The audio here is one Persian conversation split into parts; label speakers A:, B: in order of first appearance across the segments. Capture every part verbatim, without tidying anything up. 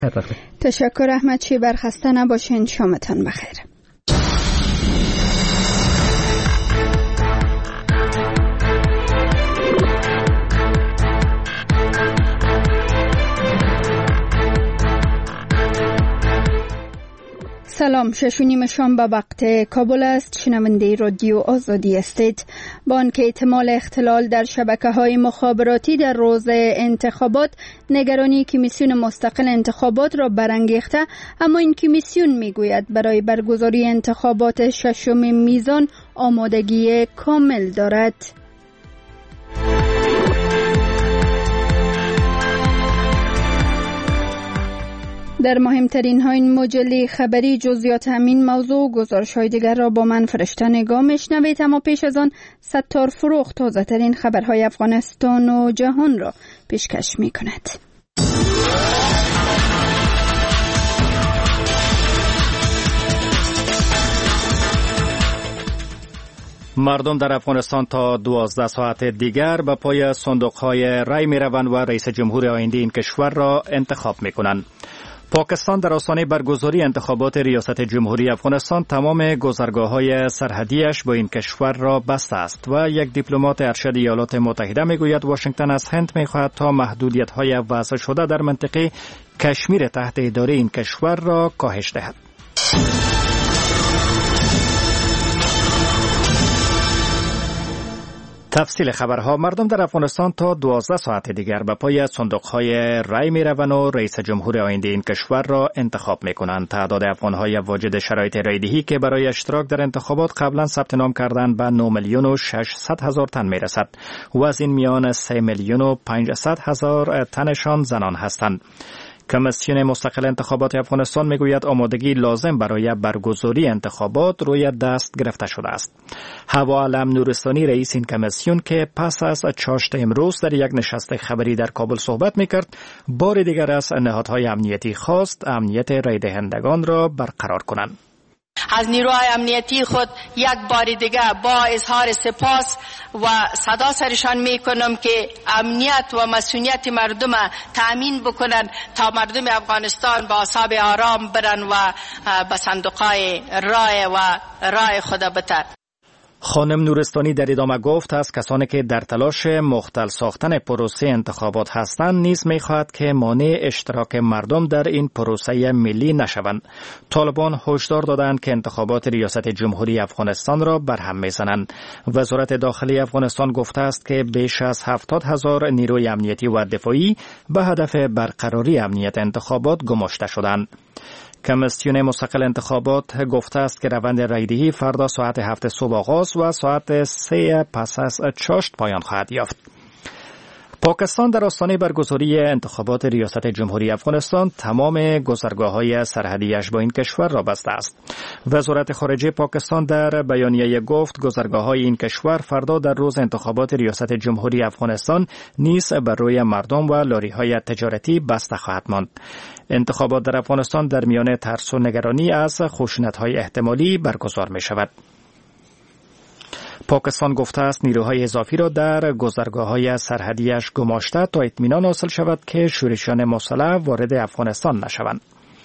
A: تشکر احمد شیبر، خسته نباشین، شامتان بخیر. سلام، شش و نیم شام به وقت کابل است. شنونده رادیو آزادی استید. با آنکه احتمال اختلال در شبکه‌های مخابراتی در روز انتخابات نگرانی کمیسیون مستقل انتخابات را برانگیخته، اما این کمیسیون میگوید برای برگزاری انتخابات ششم میزان آمادگی کامل دارد. در مهمترین ها این مجله خبری جزئیات همین موضوع و گزارش های دیگر را با من فرشته نگاه میشنوید، اما پیش از آن ستار فروخت تازه ترین خبرهای افغانستان و جهان را پیشکش می کند.
B: مردم در افغانستان تا دوازده ساعت دیگر به پای صندوق‌های رای می‌روند و رئیس جمهور آینده این کشور را انتخاب می‌کنند. پاکستان در آستانه برگزاری انتخابات ریاست جمهوری افغانستان تمام گذرگاه‌های سرحدیش با این کشور را بسته است و یک دیپلمات ارشد ایالات متحده میگوید واشنگتن از هند می‌خواهد تا محدودیت‌های وضع شده در منطقه کشمیر تحت اداره این کشور را کاهش دهد. تفصیل خبرها. مردم در افغانستان تا دوازده ساعت دیگر به پای صندوق‌های رای می‌روند و رئیس جمهور آینده این کشور را انتخاب می‌کنند. تعداد افغان‌های واجد شرایط رایدهی که برای اشتراک در انتخابات قبلا ثبت نام کردند به نه میلیون و ششصد هزار تن می‌رسد و از این میان سه میلیون و پانصد هزار تنشان زنان هستند. کمیسیون مستقل انتخابات افغانستان میگوید آمادگی لازم برای برگزاری انتخابات روی دست گرفته شده است. حوا علم نورستانی رئیس این کمیسیون که پس از چاشت امروز در یک نشست خبری در کابل صحبت میکرد، بار دیگر از نهادهای امنیتی خواست امنیت رای دهندگان را برقرار کنند.
C: از نیروهای امنیتی خود یک بار دیگه با اظهار سپاس و صدا سرشان میکنم که امنیت و مسئولیت مردم تأمین بکنن تا مردم افغانستان با اعصاب آرام برن و به صندوقهای رای و رای خود بتر.
B: خانم نورستانی در ادامه گفت از کسانی که در تلاش مختل ساختن پروسه انتخابات هستند نیز می‌خواهد که مانع اشتراک مردم در این پروسه ملی نشوند. طالبان هشدار دادند که انتخابات ریاست جمهوری افغانستان را برهم می‌زنند. وزارت داخلی افغانستان گفته است که بیش از هفتاد هزار نیروی امنیتی و دفاعی به هدف برقراری امنیت انتخابات گماشته شدند. کمیسیون مستقل انتخابات گفته است که روند رایدهی فردا ساعت هفت صبح آغاز و ساعت سه پس از چاشت پایان خواهد یافت. پاکستان در آستانه برگزاری انتخابات ریاست جمهوری افغانستان تمام گذرگاه‌های سرحدیش با این کشور را بسته است. وزارت خارجه پاکستان در بیانیه گفت گذرگاه‌های این کشور فردا در روز انتخابات ریاست جمهوری افغانستان نیز بر روی مردم و لاری‌های تجارتی بسته خواهد ماند. انتخابات در افغانستان در میان ترس و نگرانی از خشونت‌های احتمالی برگزار می‌شود. پاکستان گفته است نیروهای اضافی را در گذرگاه‌های سرحدیش گماشته تا اطمینان حاصل شود که شورشیان مسلح وارد افغانستان نشوند.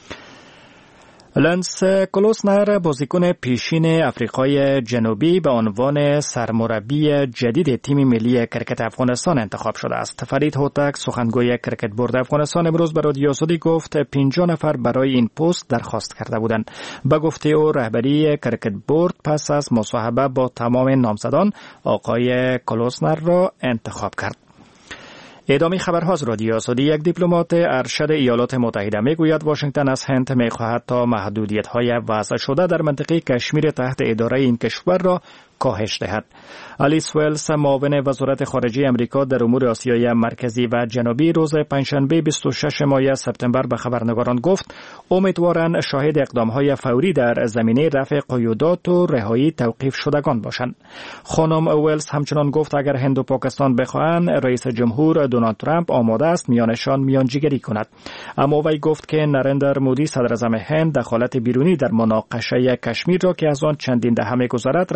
B: لنس کلوسنر بازیکن پیشین آفریقای جنوبی به عنوان سرمربی جدید تیم ملی کرکت افغانستان انتخاب شده است. فرید هوتک سخنگوی کرکت بورد افغانستان امروز به رادیو آزادی گفت پنجاه نفر برای این پست درخواست کرده بودند. به گفته او رهبری کرکت بورد پس از مصاحبه با تمام نامزدان آقای کلوسنر را انتخاب کرد. ادامه خبرها از رادیو آزادی. یک دیپلمات ارشد ایالات متحده میگوید واشنگتن از هند میخواهد تا محدودیت‌های وضع شده در منطقه کشمیر تحت اداره این کشور را کاهش دهد. آلیس ویلز معاون وزارت خارجه امریکا در امور آسیای مرکزی و جنوبی روز پنجشنبه بیست و شش ماه سپتامبر به خبرنگاران گفت امیدوارند شاهد اقدام‌های فوری در زمینه رفع قیودات و رهایی توقیف شدگان باشند. خانم ویلز همچنان گفت اگر هند و پاکستان بخواهند رئیس جمهور دونالد ترامپ آماده است میانشان میانجیگری کند. اما وی گفت که نریندر مودی صدر اعظم هند دخالت بیرونی در مناقشه کشمیر را که از آن چندین دهه می‌گذرد رد کرده است.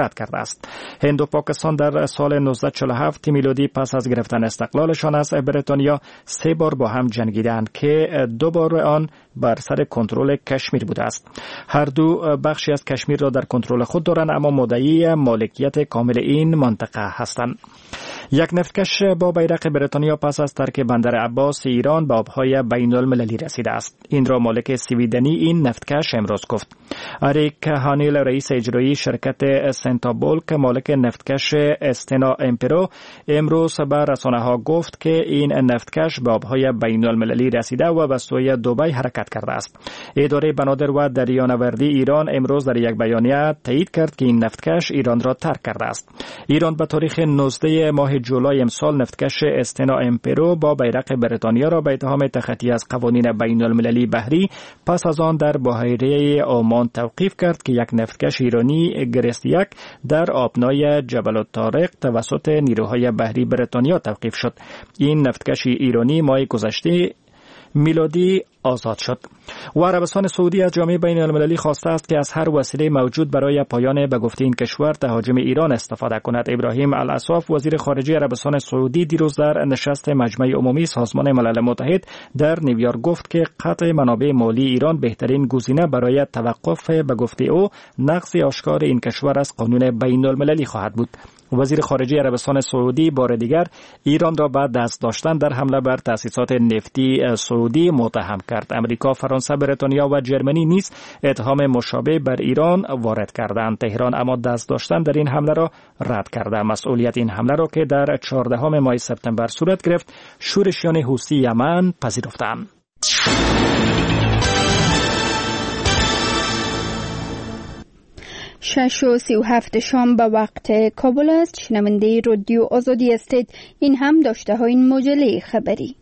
B: است. هند و پاکستان در سال نوزده چهل و هفت میلادی پس از گرفتن استقلالشان از بریتانیا سه بار با هم جنگیدند که دو بار آن بر سر کنترل کشمیر بوده است. هر دو بخشی از کشمیر را در کنترل خود دارند اما مدعی مالکیت کامل این منطقه هستند. یک نفتکش با بیرق بریتانیا پس از ترک بندر عباس ایران به آبهای بین المللی رسیده است. این را مالک سویدنی این نفتکش امروز گفت. اریک هانیل رئیس اجرایی شرکت سنتابول که مالک نفتکش استنا امپرو امروز به رسانه ها گفت که این نفتکش به آبهای بین المللی رسیده و به سوی دبی حرکت کرده است. اداره بنادر و دریانوردی ایران امروز در یک بیانیه تایید کرد که این نفتکش ایران را ترک کرده است. ایران به تاریخ نوزده ماه جولای امسال نفتکش استنا امپرو با بیرق بریتانیا را به اتهام تخطی از قوانین بین المللی بحری پس از آن در بحیره عمان توقیف کرد که یک نفتکش ایرانی گرستیک در آبنای جبل الطارق توسط نیروهای بحری بریتانیا توقیف شد. این نفتکش ایرانی ماه گذشته میلادی آزاد شد. و عربستان سعودی از جامعه بین المللی خواسته است که از هر وسیله موجود برای پایان به گفته این کشور تهاجم ایران استفاده کند. ابراهیم العصاف وزیر خارجه عربستان سعودی دیروز در نشست مجمع عمومی سازمان ملل متحد در نیویورک گفت که قطع منابع مالی ایران بهترین گزینه برای توقف به گفته او نقض آشکار این کشور از قانون بین المللی خواهد بود. وزیر خارجه عربستان سعودی بار دیگر ایران را بعد دست داشتن در حمله بر تأسیسات نفتی سعودی متهم کرد. امریکا، فرانسه، بریتانیا و جرمنی نیز اتهام مشابه بر ایران وارد کردند. تهران اما دست داشتن در این حمله را رد کرده. مسئولیت این حمله را که در چهاردهم ماه سپتامبر صورت گرفت شورشیان حوثی یمن پذیرفتند.
A: شش و سی و هفت شام به وقت کابل است. شنونده رادیو آزادی استید. این هم داشته های این مجله خبری.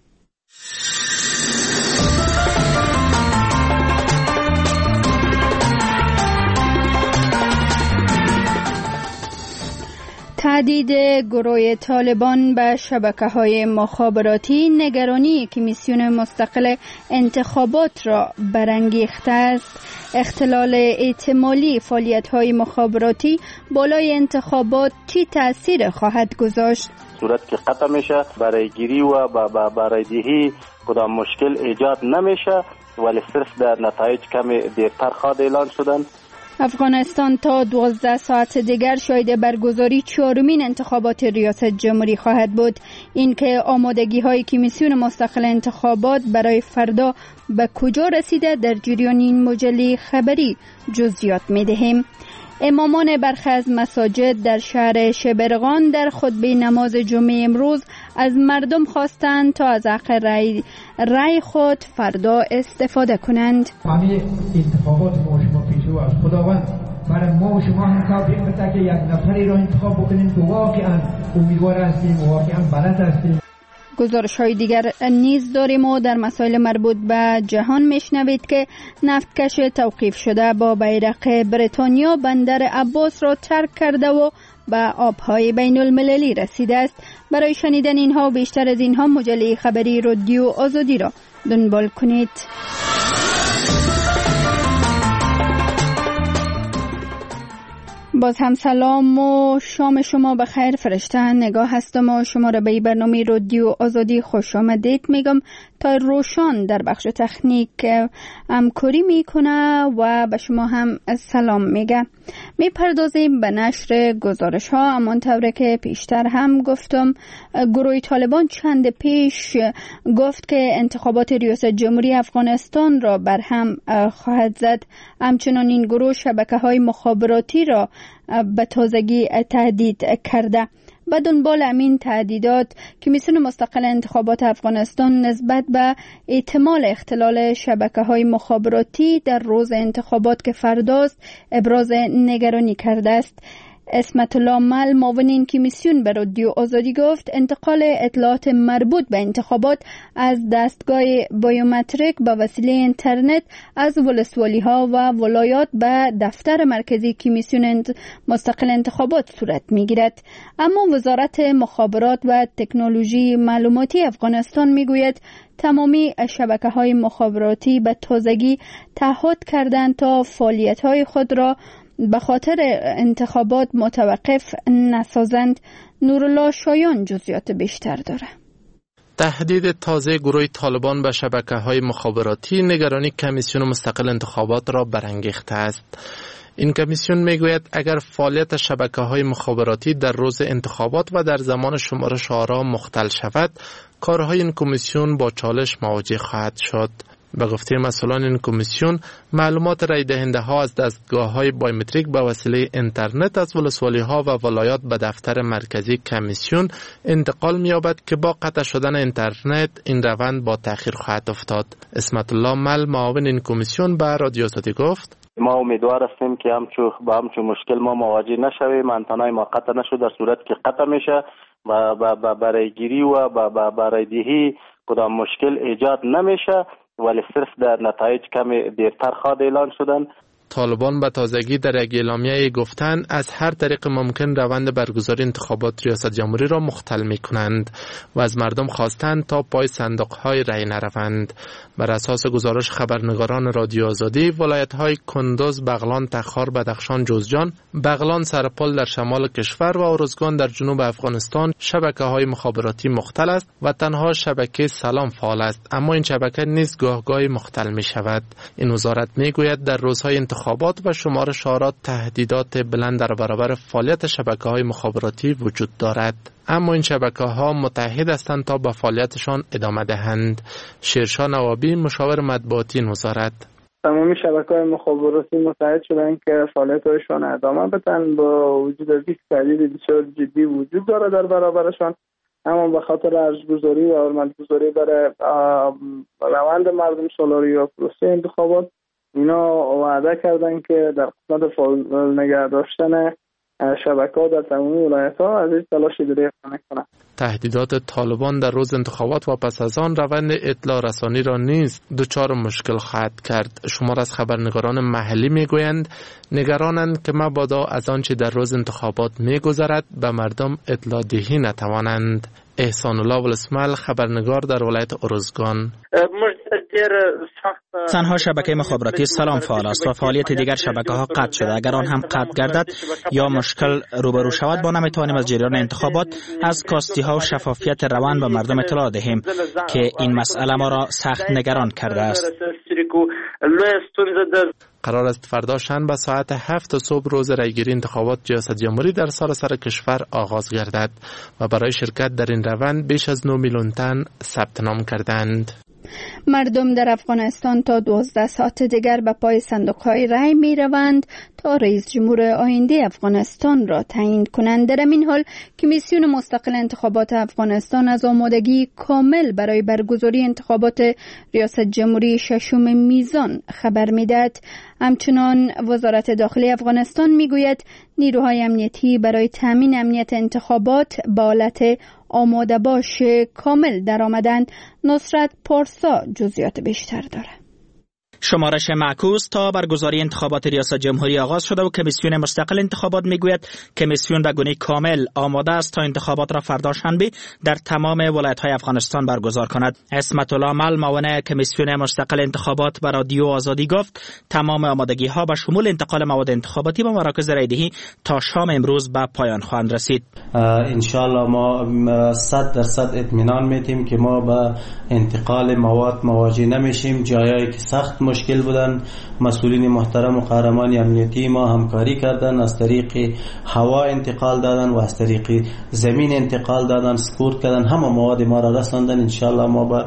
A: تهدید گروه طالبان به شبکه‌های مخابراتی نگرانی کمیسیون مستقل انتخابات را برانگیخته است. اختلال احتمالی فعالیت‌های مخابراتی بالای انتخابات چی تأثیر خواهد گذاشت؟
D: صورت که قطع میشه برای گیری و برای دهی کدام مشکل ایجاد نمیشه، ولی صرف در نتایج کمی دیرتر خواهد اعلان شدن.
A: افغانستان تا دوازده ساعت دیگر شاهد برگزاری چهارمین انتخابات ریاست جمهوری خواهد بود. این که آمادگی های کمیسیون مستقل انتخابات برای فردا به کجا رسیده در جریان این مجله خبری جزئیات می دهیم. امامان برخی از مساجد در شهر شبرغان در خطبه نماز جمعه امروز از مردم خواستند تا از حق رأی رأی خود فردا استفاده کنند.
E: همه انتخابات ما شما پیشرو از خداوند برای ما و شما هم توفیق بده که یک نفری را انتخاب بکنیم که واقعا امیدوار هستیم و واقعا بلد هستیم.
A: گزارش های دیگر نیز داریم و در مسائل مربوط به جهان میشنوید که نفتکش توقیف شده با بیرق بریتانیا بندر عباس را ترک کرده و به آبهای بین المللی رسیده است. برای شنیدن اینها و بیشتر از اینها مجله خبری رادیو آزادی را دنبال کنید. باز هم سلام و شام شما بخیر. فرشته نگاه هستم و شما را به برنامه رادیو آزادی خوش آمدید میگم. تا روشان در بخش تکنیک همکاری میکنه و به شما هم سلام میگه. میپردازیم به نشر گزارش ها. همانطور که پیشتر هم گفتم گروه طالبان چند پیش گفت که انتخابات ریاست جمهوری افغانستان را برهم خواهد زد. همچنان این گروه شبکه های مخابراتی را به تازگی تهدید کرده. به دنبال همین تهدیدات کمیسیون مستقل انتخابات افغانستان نسبت به احتمال اختلال شبکه‌های مخابراتی در روز انتخابات که فرداست ابراز نگرانی کرده است. اسمت الله مل معاون این کمیسیون به رادیو آزادی گفت انتقال اطلاعات مربوط به انتخابات از دستگاه بایومتریک به وسیله اینترنت از ولسوالی ها و ولایات به دفتر مرکزی کمیسیون مستقل انتخابات صورت می گیرد. اما وزارت مخابرات و تکنولوژی معلوماتی افغانستان می گوید تمامی شبکه های مخابراتی به تازگی تعهد کردند تا فعالیت های خود را به خاطر انتخابات متوقف نسازند. نورالله شایان جزئیات بیشتر داره.
F: تهدید تازه گروه طالبان به شبکه‌های مخابراتی نگرانی کمیسیون مستقل انتخابات را برانگیخته است. این کمیسیون میگوید اگر فعالیت شبکه‌های مخابراتی در روز انتخابات و در زمان شمارش آرا مختل شود، کارهای این کمیسیون با چالش مواجه خواهد شد. به گفته مسئولان این کمیسیون، معلومات رای دهنده ها از دستگاه های بایومتریک به وسیله اینترنت از ولسوالی ها و ولایات به دفتر مرکزی کمیسیون انتقال می یابد که با قطع شدن اینترنت این روند با تأخیر خواهد افتاد. اسمت الله مل، معاون این کمیسیون، به رادیو آزادی گفت:
D: ما امیدوار هستیم که همچو با همچو مشکل ما مواجه نشویم. انتنای ما قطع نشد، در صورت که قطع میشه و برای گیری و برای دهی کدام مشکل ایجاد نمیشه، ولی صرف در نتایج کمی دیرتر خواهد اعلان شدن.
F: طالبان به تازگی در یک اعلامیه گفتند از هر طریق ممکن روند برگزاری انتخابات ریاست جمهوری را مختل می کنند و از مردم خواستند تا پای صندوق های رای نروند. بر اساس گزارش خبرنگاران رادیو آزادی، ولایت های کندوز، بغلان، تخار، بدخشان، جوزجان، بغلان، سرپل در شمال کشور و ارزگان در جنوب افغانستان شبکه های مخابراتی مختل است و تنها شبکه سلام فعال است، اما این شبکه نیز گاه گاهی مختل می شود. این وزارت می گوید در روزهای انتخابات و شمارش آرا تهدیدات بلند در برابر فعالیت شبکه‌های مخابراتی وجود دارد، اما این شبکه‌ها متحد هستند تا به فعالیتشان ادامه دهند. شیرشاه نوابی، مشاور مطبوعاتی این وزارت:
G: تمامی شبکه‌های مخابراتی متحد شدند که فعالیتشان ادامه بدن با وجود از یک تهدید بسیار جدی وجود داره در برابرشان، اما به خاطر ارزگذاری و حرمت‌گذاری برای روند مردم سالاری و پروسه انتخابات، اینا وعده کردن که در قسمت فعال نگه داشتن شبکه‌ها در تمامی ولایت‌ها از این تلاش دریغ نکنند.
F: تهدیدات طالبان در روز انتخابات و پس از آن روند اطلاع رسانی را نیز دچار مشکل خواهد کرد. شمار از خبرنگاران محلی میگویند نگرانند که مبادا از آنچه در روز انتخابات میگذرد به مردم اطلاع دهی نتوانند. احسان الله ولسمل، خبرنگار در ولایت ارزگان:
B: تنها شبکه مخابراتی سلام فعال است و فعالیت دیگر شبکه ها قطع شده. اگر آن هم قطع گردد یا مشکل روبرو شود، ما نمیتوانیم از جریان انتخابات، از کاستی ها و شفافیت روند به مردم اطلاع دهیم که این مسئله ما را سخت نگران کرده است.
F: قرار است فردا شنبه ساعت هفت صبح روز رایگیری انتخابات ریاست جمهوری در سراسر کشور آغاز گردد و برای شرکت در این روند بیش از نه میلیون تن ثبت نام کردند.
A: مردم در افغانستان تا دوازده ساعت دیگر به پای صندوق‌های رای می روند تا رئیس جمهور آینده افغانستان را تعیین کنند. در این حال کمیسیون مستقل انتخابات افغانستان از آمادگی کامل برای برگزاری انتخابات ریاست جمهوری ششم میزان خبر می‌دهد. همچنان وزارت داخلی افغانستان میگوید نیروهای امنیتی برای تامین امنیت انتخابات به حالت آماده باش کامل درآمدند. نصرت پارسا جزئیات بیشتر داره.
B: شمارش معکوس تا برگزاری انتخابات ریاست جمهوری آغاز شده و کمیسیون مستقل انتخابات میگوید کمیسیون به گونه کامل آماده است تا انتخابات را فردا شنبه در تمام ولایت‌های افغانستان برگزار کند. اسمت الله مل، معاون کمیسیون مستقل انتخابات، به رادیو آزادی گفت تمام آمادگی‌ها به شمول انتقال مواد انتخاباتی به مراکز رایدهی تا شام امروز به پایان خواهند رسید.
H: ان شاء الله ما صد درصد اطمینان میدیم که ما با انتقال مواد مواجه نمیشیم. جایی که سخت مشکل بودن، مسئولین محترم و قهرمان امنیتی ما همکاری کردن، از طریق هوا انتقال دادن و از طریق زمین انتقال دادن، سپورت کردن، همه مواد ما را رساندن. ان شاء الله ما با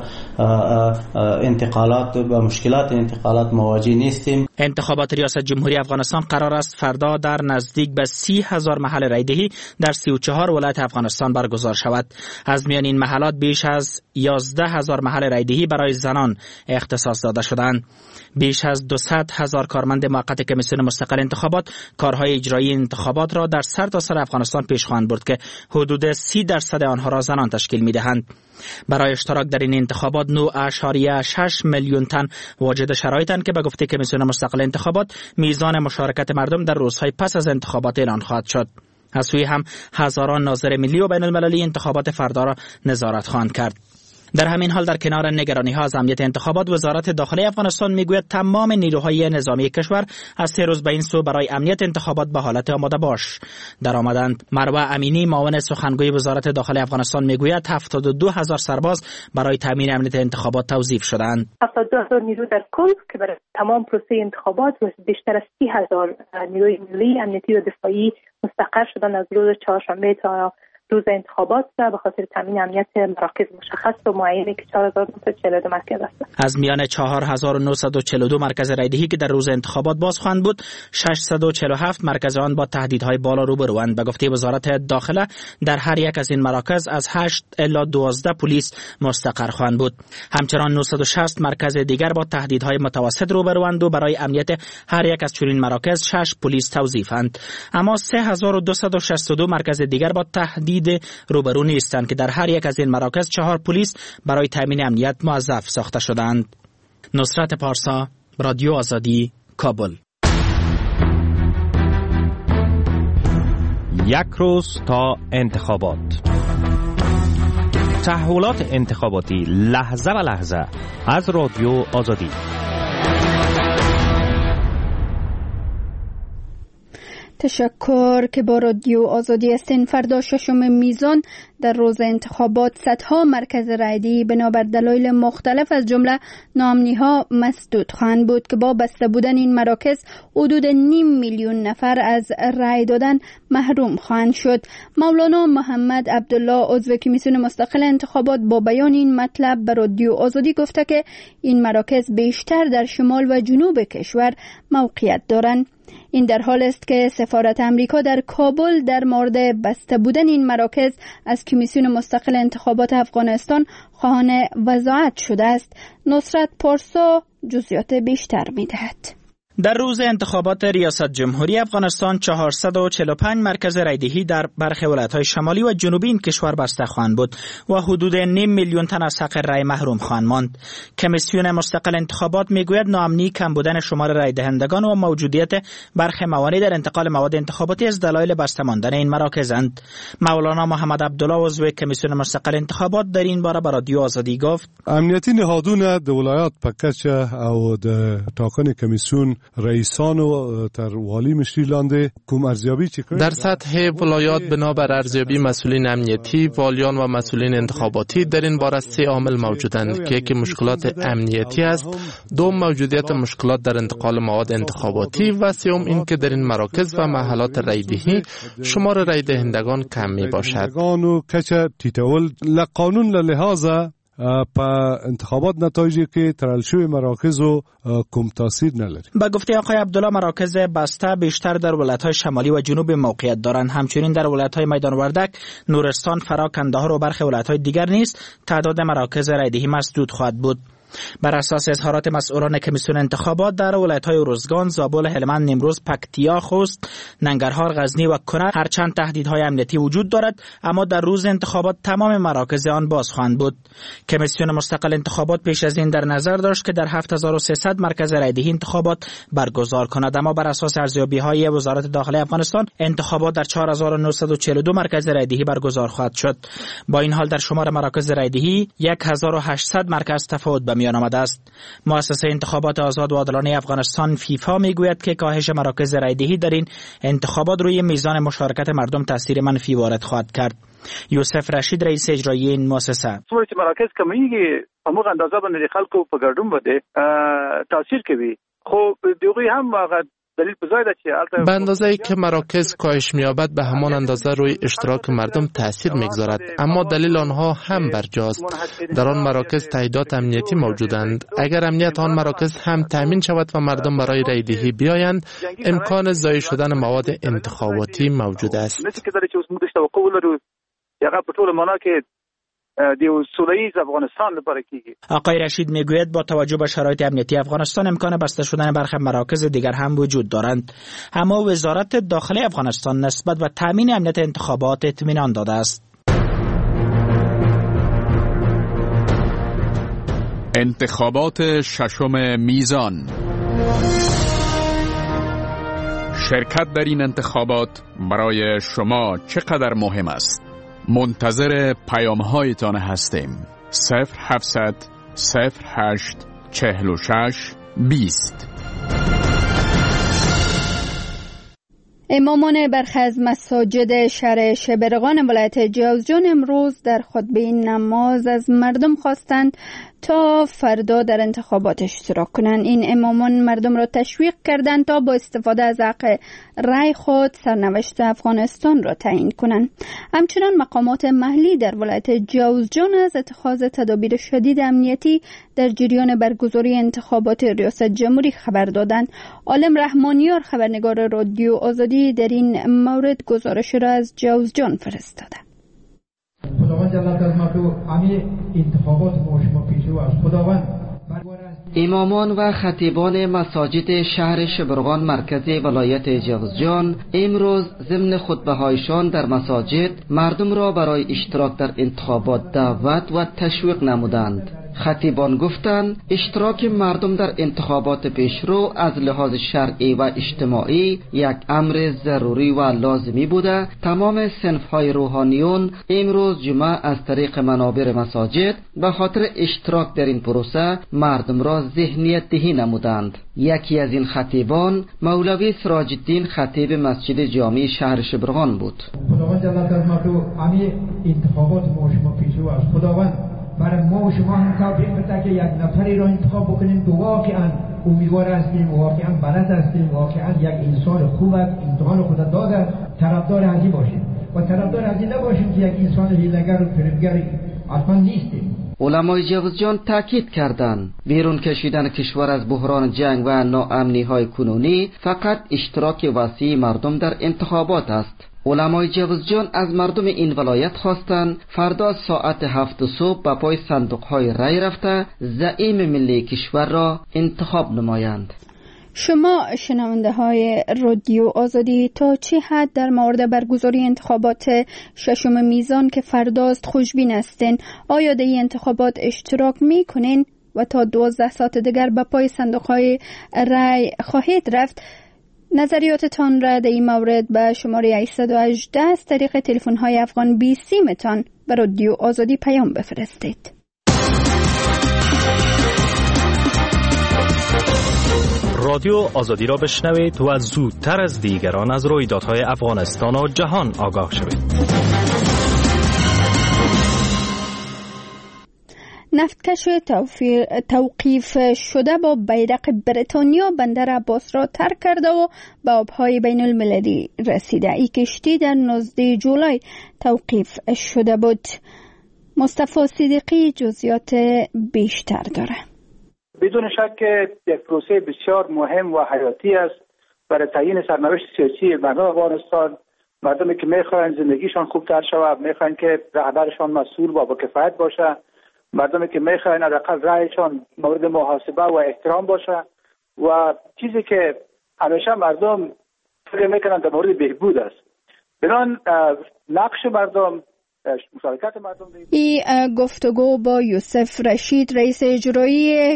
H: انتقالات و مشکلات انتقالات مواجه نیستیم.
B: انتخابات ریاست جمهوری افغانستان قرار است فردا در نزدیک به سی هزار محل رایدهی در سی و چهار ولایت افغانستان برگزار شود. از میان این محلات بیش از یازده هزار محل رایدهی برای زنان اختصاص داده شدند. بیش از دویست هزار کارمند موقت کمیسیون مستقل انتخابات کارهای اجرایی انتخابات را در سرتاسر افغانستان پیش خواهند برد که حدود سی درصد آنها را زنان تشکیل می‌دهند. برای اشتراک در این انتخابات نه ممیز شش میلیون تن واجد شرایطند که به گفته کمیسیون مستقل انتخابات میزان مشارکت مردم در روزهای پس از انتخابات اعلان خواهد شد. از سوی هم هزاران ناظر ملی و بین المللی انتخابات فردا را نظارت خواهند کرد.
I: در همین حال در کنار نگرانی ها از امنیت انتخابات، وزارت داخلی افغانستان میگوید تمام نیروهای نظامی کشور از سه روز به این سو برای امنیت انتخابات به حالت آماده باش در آمدند. مروه امینی، معاون سخنگوی وزارت داخلی افغانستان میگوید هفتاد و دو هزار سرباز برای تامین امنیت انتخابات توظیف شدند.
J: هفتاد و دو هزار نیرو در کل که برای تمام پروسه انتخابات و بیشتر از سی هزار نیروی ملی امنیتی و دفاعی مستقر شدن از روز چهارشنبه تا روز انتخابات به خاطر تامین امنیت مراکز مشخص و معینی که چهار هزار و نهصد و چهل و دو مرکز است. از میان چهار هزار و نهصد و چهل و دو مرکز رایدهی که در روز انتخابات باز خواهند بود، ششصد و چهل و هفت مرکز آن با تهدیدهای بالا روبروند. به گفته وزارت داخله در هر یک از این مراکز از هشت الی دوازده پلیس مستقر خواهند بود. همچنان نهصد و شصت مرکز دیگر با تهدیدهای متوسط روبروند و برای امنیت هر یک از چنین مراکز شش پلیس توظیفند. اما سه هزار و دویست و شصت و دو مرکز دیگر با تهدید روبرو نیستند که در هر یک از این مراکز چهار پلیس برای تامین امنیت موظف ساخته شدند. نصرت پارسا، رادیو آزادی، کابل.
K: یک روز تا انتخابات. تحولات انتخاباتی لحظه به لحظه از رادیو آزادی.
A: تشکر که با رادیو آزادی هستین. فردا ششم میزان در روز انتخابات صدها مرکز رایدهی بنابر دلایل مختلف از جمله ناامنی‌ها مسدود خواهند بود که با بسته بودن این مراکز حدود نیم میلیون نفر از رای دادن محروم خواهند شد. مولانا محمد عبدالله عضو کمیسیون مستقل انتخابات با بیان این مطلب به رادیو آزادی گفته که این مراکز بیشتر در شمال و جنوب کشور موقعیت دارند. این در حال است که سفارت امریکا در کابل در مورد بسته بودن این مراکز از کمیسیون مستقل انتخابات افغانستان خواهان وضاحت شده است. نصرت پارسا جزئیات بیشتر می‌دهد.
I: در روز انتخابات ریاست جمهوری افغانستان چهارصد و چهل و پنج مرکز رایدهی در برخی ولایت‌های شمالی و جنوبی این کشور بسته خواهند بود و حدود نیم میلیون تن از حق رای محروم خواهند ماند. کمیسیون مستقل انتخابات میگوید ناامنی، کم بودن شمار رای دهندگان و موجودیت برخی موانع در انتقال مواد انتخاباتی از دلایل بسته ماندن این مراکزند. مولانا محمد عبدالله عضو کمیسیون مستقل انتخابات در این باره به رادیو آزادی گفت:
L: امنیتی نهادونه د ولایت پکچ او د ټاکنې کمیسیون رئیسانو تر والی مشری لاندې کوم ارزیابی چې
F: در سطح ولایات بنابر ارزیابی مسئولین امنیتی، والیان و مسئولین انتخاباتی در این باره سه عامل موجودند که یکی مشکلات امنیتی است، دوم موجودیت مشکلات در انتقال مواد انتخاباتی و سوم این که در این مراکز و محلات رایدهی شمار رای دهندگان کم می باشد.
L: قانون لحاظ په انتخابات نتایجی که ترل شوی مراکز و کم تاثیر نداره.
I: با گفته آقای عبدالله مراکز بسته بیشتر در ولایت‌های شمالی و جنوبی موقعیت دارند. همچنین در ولایت‌های میدان وردک، نورستان، فرا، کندهار و برخی ولایت‌های دیگر نیز تعداد مراکز رایدهی مسدود خواهد بود. بر اساس اظهارات مسئولان کمیسیون انتخابات در ولایت‌های ارزگان، زابل، هلمند، نیمروز، پکتیا، خوست، ننگرهار، غزنی و کنر هرچند تهدیدهای امنیتی وجود دارد اما در روز انتخابات تمام مراکز آن باز خواهند بود. کمیسیون مستقل انتخابات پیش از این در نظر داشت که در هفت هزار و سیصد مرکز رایدهی انتخابات برگزار کند، اما بر اساس ارزیابی‌های وزارت داخلی افغانستان انتخابات در چهار هزار و نهصد و چهل و دو مرکز رایدهی برگزار خواهد شد. با این حال در شمار مراکز رایدهی هزار و هشتصد مرکز تفاوت به میان آمده است. مؤسسه انتخابات آزاد و عادلانه افغانستان فیفا میگوید که کاهش مراکز رایدهی در این انتخابات روی میزان مشارکت مردم تاثیر منفی وارد خواهد کرد. یوسف رشید رئیس اجرایی این مؤسسه:
M: څومره چې مراکز کمیږي همغه اندازه باندې خلکو په ګډون بده تاثیر کوي، خو دغه هم هغه
F: به اندازه‌ای که مراکز کاهش می‌یابد به همان اندازه روی اشتراک مردم تأثیر می‌گذارد، اما دلیل آنها هم برجاست. در آن مراکز تهدیدات امنیتی موجودند. اگر امنیت آن مراکز هم تأمین شود و مردم برای رایدهی بیایند، امکان ضایع شدن مواد انتخاباتی موجود است.
I: آقای رشید میگوید با توجه به شرایط امنیتی افغانستان امکان بسته شدن برخی مراکز دیگر هم وجود دارند، اما وزارت داخلی افغانستان نسبت به تامین امنیت انتخابات اطمینان داده است.
N: انتخابات ششم میزان. شرکت در این انتخابات برای شما چقدر مهم است؟ منتظر پیام‌هایتان هستیم. صفر هفتصد صفر هشت چهل و شش بیست.
A: امامان برخی از مساجد شهر شبرغان ولایت جوزجان امروز در خطبه نماز از مردم خواستند تا فردا در انتخابات اشتراک کنند. این امامان مردم را تشویق کردند تا با استفاده از حق رأی خود سرنوشت افغانستان را تعیین کنند. همچنان مقامات محلی در ولایت جوزجان از اتخاذ تدابیر شدید امنیتی در جریان برگزاری انتخابات ریاست جمهوری خبر دادند. عالم رحمانیار خبرنگار رادیو آزادی در این مورد گزارش را از جوزجان فرستاده.
E: خداوند جل قدرتو همه انتخابات ما شما پیشرو از خداوند.
O: امامان و خطیبان مساجد شهر شبرغان مرکزی ولایت جوزجان امروز ضمن خطبه هایشان در مساجد مردم را برای اشتراک در انتخابات دعوت و تشویق نمودند. خطیبان گفتند اشتراک مردم در انتخابات پیشرو از لحاظ شرعی و اجتماعی یک امر ضروری و لازمی بوده. تمام صنف‌های روحانیون امروز جمعه از طریق منابر مساجد به خاطر اشتراک در این پروسه مردم را ذهنیت دهی نمودند. یکی از این خطیبان مولوی سراج الدین خطیب مسجد جامع شهر شبرغان بود.
E: خداوند جل قدرتو همه انتخابات ما شما پیشرو از خداوند برای ما و شما هم تابع بده که یک نفری را انتخاب بکنیم که واقعا امیدوار هستیم، واقعا بلد هستیم، واقعا یک انسان خوب است، امتحان خود داده، طرفدار ازی باشیم و طرفدار ازی نباشیم که یک انسان هیله‌گر و فریبگر اصلا نیستیم.
O: علمای جوزجان تاکید کردند بیرون کشیدن کشور از بحران جنگ و ناامنی های کنونی فقط اشتراک وسیع مردم در انتخابات است. علمای جوزجان از مردم این ولایت خواستند فردا ساعت هفت صبح به پای صندوق‌های رای رفته زعیم ملی کشور را انتخاب نمایند.
A: شما شنونده های رادیو آزادی تا چه حد در مورد برگزاری انتخابات ششم میزان که فرداست خوشبین هستین؟ آیا در این انتخابات اشتراک میکنین و تا دوازده ساعت دیگر به پای صندوق‌های رای خواهید رفت؟ نظریاتتان را در این مورد به شماره هشتصد و هجده از طریق تلفن‌های افغان بی سیمتان به رادیو آزادی پیام بفرستید.
K: رادیو آزادی را بشنوید و زودتر از دیگران از رویدادهای افغانستان و جهان آگاه شوید.
A: نفتکش توقیف شده با بیرق بریتانیا بندر عباس را ترک کرده و به آبهای بین المللی رسیده. این کشتی در نوزدهم جولای توقیف شده بود. مصطفی صدیقی جزئیات بیشتر داره.
M: بدون شک یک پروسه بسیار مهم و حیاتی است برای تعیین سرنوشت سیاسی مردم افغانستان. مردمی که میخواین زندگیشان خوبتر شود، میخواین که رهبرشان مسئول و با کفایت باشه، مردمی که میخواین حداقل رأیشان مورد محاسبه و احترام باشه و چیزی که همیشه مردم فکر میکنن در مورد بهبود است. بنان نقش مردم، مشارکت مردم.
A: این گفتگو با یوسف رشید رئیس اجرایی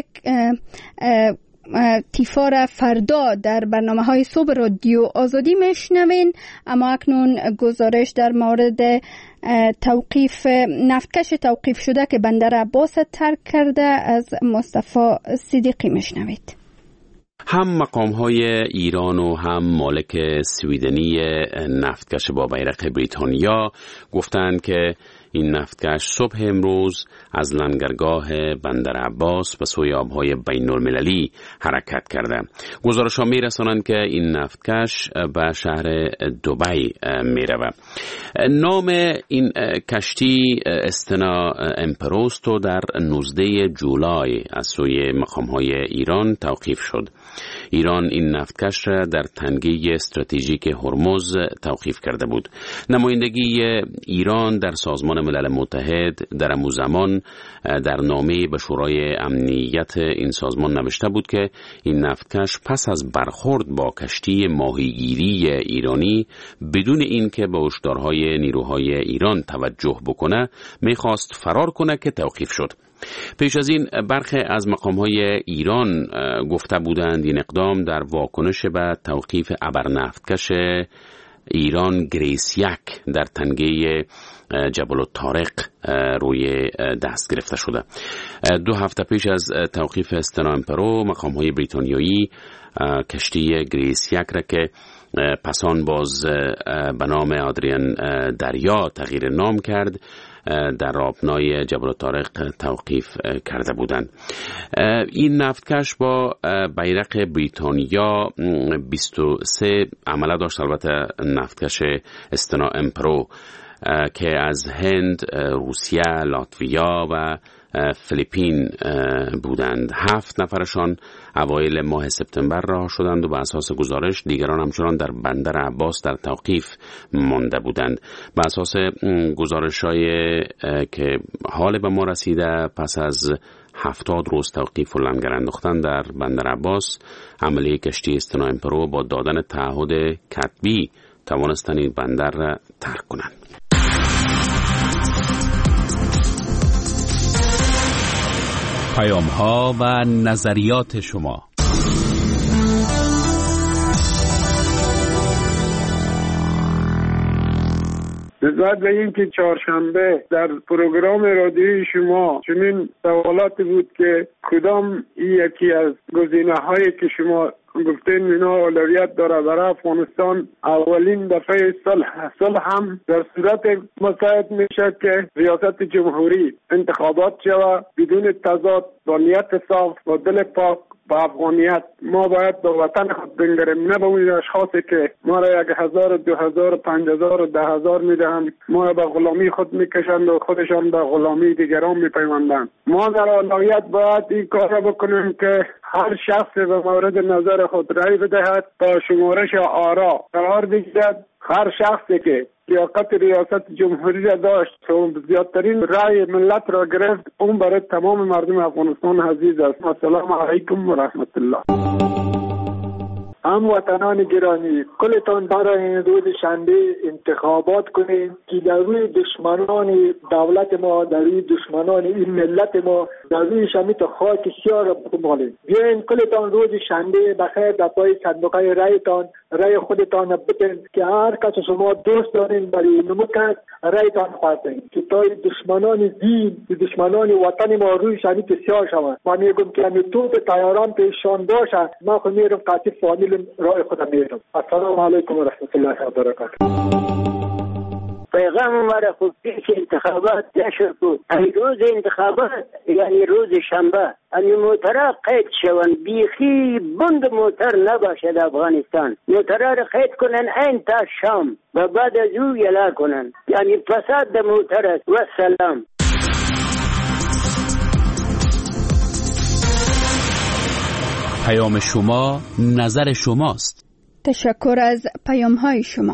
A: تیفار فردا در برنامه های صبح رادیو آزادی میشنوین. اما اکنون گزارش در مورد توقیف نفتکش توقیف شده که بندر عباس ترک کرده از مصطفی صدیقی میشنوید.
P: هم مقام‌های ایران و هم مالک سویدنی نفتکش با بیرق بریتانیا گفتند که این نفتکش صبح امروز از لنگرگاه بندر عباس به سوی آبهای بین المللی حرکت کرده. گزارش‌ها می‌رسانند که این نفتکش به شهر دبی می‌رود. نام این کشتی استنا امپروستو در نوزدهم جولای از سوی مقام‌های ایران توقیف شد. ایران این نفتکش را در تنگه استراتژیک هرمز توقیف کرده بود. نمایندگی ایران در سازمان ملل متحد در همون زمان در نامه به شورای امنیت این سازمان نوشته بود که این نفتکش پس از برخورد با کشتی ماهیگیری ایرانی بدون اینکه به هشدارهای نیروهای ایران توجه بکنه میخواست فرار کنه که توقیف شد. پیش از این برخی از مقام‌های ایران گفته بودند این اقدام در واکنش به توقیف ابرنفتکش ایران گریس یک در تنگه جبل الطارق روی دست گرفته شده. دو هفته پیش از توقیف استنا امپرو مقام‌های بریتانیایی کشتی گریس یک را که پسان باز به نام آدریان دریا تغییر نام کرد در آبنای جبل الطارق توقیف کرده بودند. این نفتکش با بیرق بریتانیا بیست و سه عمله داشت، البته نفتکش استنا امپرو که از هند، روسیه، لاتویا و فیلیپین بودند. هفت نفرشان اوایل ماه سپتامبر رها شدند و به اساس گزارش دیگران همچنان در بندر عباس در توقیف مانده بودند. به اساس گزارش‌های که حال به ما رسیده، پس از هفتاد روز توقیف و لنگر انداختن در بندر عباس، عملیه کشتی استنا امپرو با دادن تعهد کتبی توانستند این بندر را ترک کنند.
N: پیام‌ها و نظریات شما.
G: نسبت به این که چهارشنبه در پروگرام رادیویی شما چنین سوالاتی بود که کدام یکی از گزینه‌هایی که شما گفتین اینا اولویت داره برای افغانستان، اولین دفعه صلح صلح هم در صورت مساعد میشه که ریاست جمهوری انتخابات شود بدون تضاد، با نیت صاف و دل پاک با افغانیت. ما باید به وطن خود بنگریم، نه به اون اشخاصی که ما را یک هزار، دو هزار، پنج هزار و ده هزار میدهند، ما به غلامی خود میکشند و خودشان به غلامی دیگران میپیوندند. ما در اولویت باید این کار را بکنیم که هر شخص به مورد نظر خود رأی بدهد تا شمارش آرا قرار بگیرد. هر شخصی که لیاقت ریاست جمهوری را داشت و زیادترین رأی ملت را گرفت، اون برای تمام مردم افغانستان عزیز است. السلام علیکم و رحمت الله.
Q: هموطنان گرامی، کلتان برای این روز شنبه انتخابات کنید که در روی دشمنان دولت ما، در روی دشمنان این ملت ما، در روی شمیت خاک سیاه را بمالید. بیاین کلتان روز شنبه بخیر در پای صندوقهای رایتان رای خودتان بتین که هر کس شما دوست دارین برای نمکت رایتان خواستین که تا دشمنان دین، دشمنان وطن ما روی شمیت سیاه شوند. من میگم که همین توپ تیاران پیشان باشه، ما خود میرم قاطی فامیل رای خودم میرم. السلام علیکم و رحمت الله و برکاته.
R: پیغام مرا خوب پیش انتخابات نشد بود. این روز انتخابات یعنی روز شنبه این موتره قید شوند، بیخی بند موتر نباشد افغانستان. موتره را قید کنن این تا شام و بعد از او یلا کنن، یعنی فساد د موتر است. و سلام.
N: پیام شما نظر شماست.
A: تشکر از پیام های شما.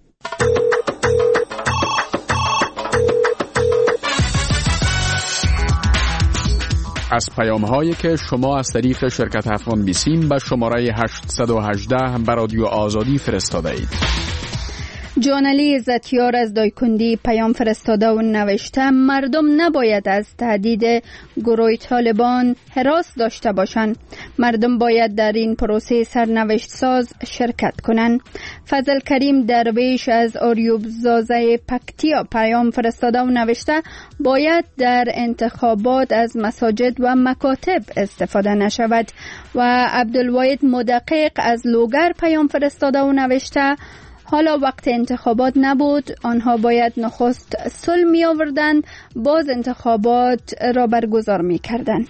N: از پیام هایی که شما از طریق شرکت افغان بیسیم به شماره هشت یک هشت به رادیو آزادی فرستاده اید.
A: جانعلی عزتیار از دایکندی پیام فرستاده و نوشته مردم نباید از تهدید گروه طالبان هراس داشته باشند. مردم باید در این پروسه سرنوشت ساز شرکت کنند. فضل کریم درویش از آریوب زازه پکتیا پیام فرستاده و نوشته باید در انتخابات از مساجد و مکاتب استفاده نشود. و عبدالواحد مدقق از لوگر پیام فرستاده و نوشته حالا وقت انتخابات نبود، آنها باید نخست صلح می آوردند، باز انتخابات را برگزار می کردند.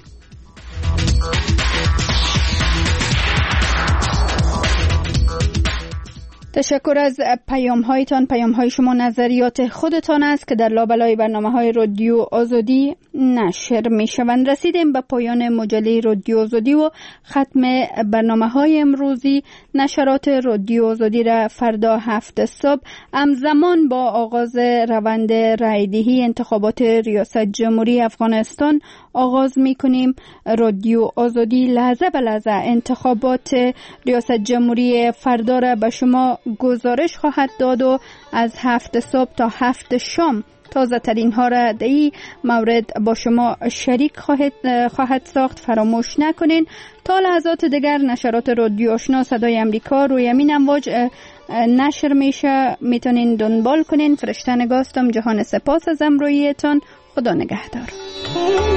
A: تشکر از پیام هایتان. پیام های شما نظریات خودتان است که در لابلای برنامه های رادیو آزادی نشر می شوند. رسیدیم به پایان مجله رادیو آزادی و ختم برنامه های امروزی. نشرات رادیو آزادی را فردا هفت صبح همزمان با آغاز روند رایدهی انتخابات ریاست جمهوری افغانستان آغاز می کنیم. رادیو آزادی لحظه به لحظه انتخابات ریاست جمهوری فردا را به شما گزارش خواهد داد و از هفت صبح تا هفت شام تازه ترین ها را در این مورد با شما شریک خواهد, خواهد ساخت. فراموش نکنین تا لحظات دیگر نشرات رادیو آشنا صدای امریکا روی همین امواج نشر میشه، میتونین دنبال کنین. فرشته نگاستم. جهان سپاس از امرویتان. خدا نگهدار.